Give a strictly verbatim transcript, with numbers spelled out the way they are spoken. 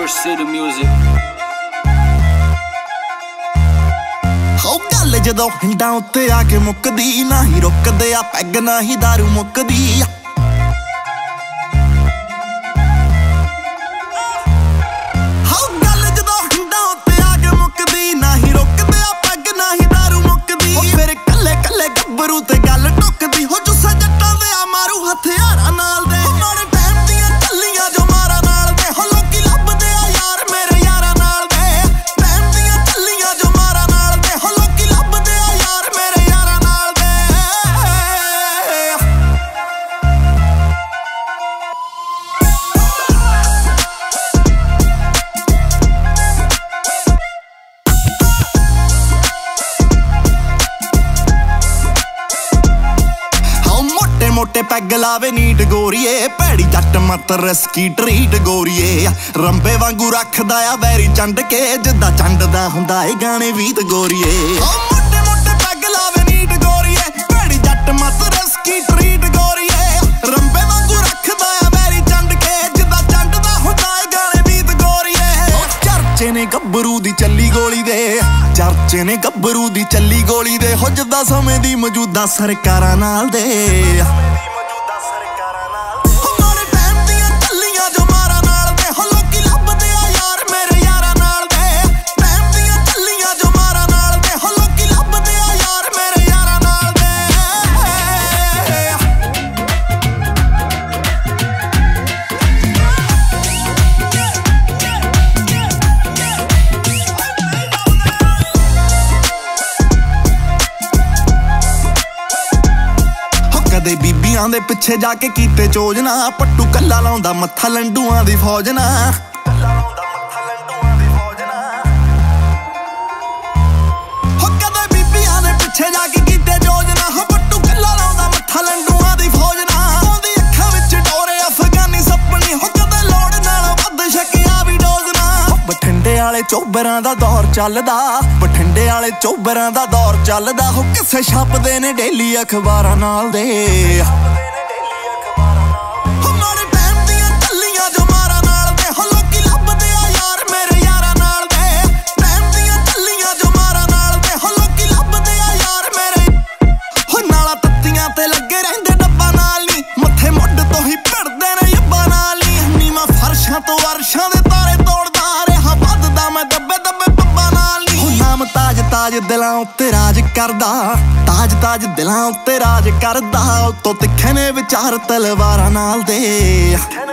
Pure City Music। ਹੋ ਗੱਲ ਜਦੋਂ ਹਿੰਡਾਂ ਉੱਤੇ ਆ ਕੇ ਮੁੱਕਦੀ, ਨਾ ਹੀ ਰੁਕਦੇ ਆ ਪੈਗ ਨਾ ਹੀ ਦਾਰੂ ਮੁੱਕਦੀ ਆ। ਹੋ ਗੱਲ ਜਦੋਂ ਹਿੰਡਾਂ ਉੱਤੇ ਆ ਕੇ ਮੁੱਕਦੀ, ਨਾ ਹੀ ਰੁਕਦੇ ਆ ਪੈਗ ਨਾ ਹੀ ਦਾਰੂ ਮੁੱਕਦੀ। ਹੋ ਫਿਰ ਕੱਲੇ ਕੱਲੇ ਗੱਭਰੂ ਤੇ ਗੱਲ ਟੁੱਕਦੀ, ਹੋ ਜੁੱਸੇ ਜੱਟਾਂ ਦੇ ਆ ਮਾਰੂ ਹਥਿਆਰਾਂ ਨਾਲ ਦੇ। ਮਾੜੇ ਟਾਈਮ ਦੀਆਂ ਚੱਲੀਆਂ ਜੋ ਮਾਰਾਂ ਨਾਲ ਦੇ, ਹੋ ਲੋਕੀ ਲੱਭਦੇ ਆ ਯਾਰ ਮੇਰੇ ਯਾਰਾਂ ਨਾਲ ਦੇ। ਟਾਈਮ ਦੀਆਂ ਚੱਲੀਆਂ ਜੋ ਮਾਰਾਂ ਨਾਲ ਦੇ, ਹੋ ਲੋਕੀ ਲੱਭਦੇ ਆ ਯਾਰ ਮੇਰੇ ਯਾਰਾਂ ਨਾਲ ਦੇ। ਮੋਟੇ ਪੈਗ ਲਾਵੇ ਨੀਟ ਗੋਰੀਏ, ਭੈੜੀ ਜੱਟ ਮਤ ਰਸਕੀ ਟਰੀਟ ਗੋਰੀਏ। ਰੰਬੇ ਵਾਂਗੂ ਰੱਖਦਾ ਆ ਵੈਰੀ ਚੰਡ ਕੇ, ਜਿੱਦਾਂ ਚੰਡਦਾ ਹੁੰਦਾ ਏ ਗਾਣੇ ਵੀਤ ਗੋਰੀਏ। ਮੋਟੇ ਮੋਟੇ ਪੈਗ ਲਾਵੇ ਨੀਟ ਗੋਰੀਏ, ਭੈੜੀ ਜੱਟ ਮਤ ਰਸਕੀ ਟਰੀਟ ਗੋਰੀਏ। ਰੰਬੇ ਵਾਂਗੂ ਰੱਖਦਾ ਆ ਵੈਰੀ ਚੰਡ ਕੇ, ਜਿੱਦਾਂ ਚੰਡਦਾ ਹੁੰਦਾ ਏ ਗਾਣੇ ਵੀਤ ਗੋਰੀਏ। ਚਰਚੇ ਨੇ ਗੱਭਰੂ ਦੀ ਚੱਲੀ ਗੋਲੀ ਦੇ, ਚਰਚੇ ਨੇ ਗੱਭਰੂ ਦੀ ਚੱਲੀ ਗੋਲੀ ਦੇ। ਹੋ ਜਿੱਦਾਂ ਸਮੇਂ ਦੀ ਮੌਜੂਦਾ ਸਰਕਾਰਾਂ ਨਾਲ ਦੇ। ਕਦੇ ਬੀਬੀਆਂ ਦੇ ਪਿੱਛੇ ਜਾ ਕੇ ਕੀਤੇ ਚੋਜਨਾ, ਪੱਟੂ ਕੱਲਾ ਲਾਉਂਦਾ ਮੱਥਾ ਲੰਡੂਆਂ ਦੀ ਫੌਜ ਨਾ। ਹੋ ਕਦੇ ਬੀਬੀਆਂ ਦੇ ਪਿੱਛੇ ਜਾ ਕੇ ਕੀਤੇ ਚੋਜਨਾ, ਹੋ ਪੱਟੂ ਕੱਲਾ ਲਾਉਂਦਾ ਮੱਥਾ ਲੰਡੂਆਂ ਦੀ ਫੌਜ ਨਾ। ਉਹਦੀ ਅੱਖਾਂ ਵਿੱਚ ਡੋਰੇ ਅਫਗਾਨੀ ਸੱਪਣੀ, ਹੋ ਕਦੇ ਲੋੜ ਨਾਲ ਵੱਧ ਛਕਿਆ ਵੀ ਡੋਜ਼ ਨਾ। ਬਠਿੰਡੇ ਵਾਲੇ ਚੋਬਰਾਂ ਦਾ ਦੌਰ ਚੱਲਦਾ, ਬਠਿੰਡੇ ਵਾਲੇ ਚੋਬਰਾਂ ਦਾ ਦੌਰ ਚੱਲਦਾ। ਹੋ ਕਿਸੇ ਛਾਪਦੇ ਨੇ ਡੇਲੀ ਅਖਬਾਰਾਂ ਨਾਲ ਦੇ। ਤੋਂ ਅਰਸ਼ਾਂ ਦੇ ਤਾਰੇ ਤੋੜਦਾ ਰਿਹਾ, ਵੱਧਦਾ ਮੈਂ ਦੱਬੇ ਦੱਬੇ ਪੱਬਾਂ ਨਾਲ ਨੀ। ਉਹ ਨਾਮ ਤਾਜ ਤਾਜ ਦਿਲਾਂ ਉੱਤੇ ਰਾਜ ਕਰਦਾ, ਤਾਜ ਤਾਜ ਦਿਲਾਂ ਉੱਤੇ ਰਾਜ ਕਰਦਾ। ਉਤੋਂ ਤਿੱਖੇ ਨੇ ਵਿਚਾਰ ਤਲਵਾਰਾਂ ਨਾਲ ਦੇ।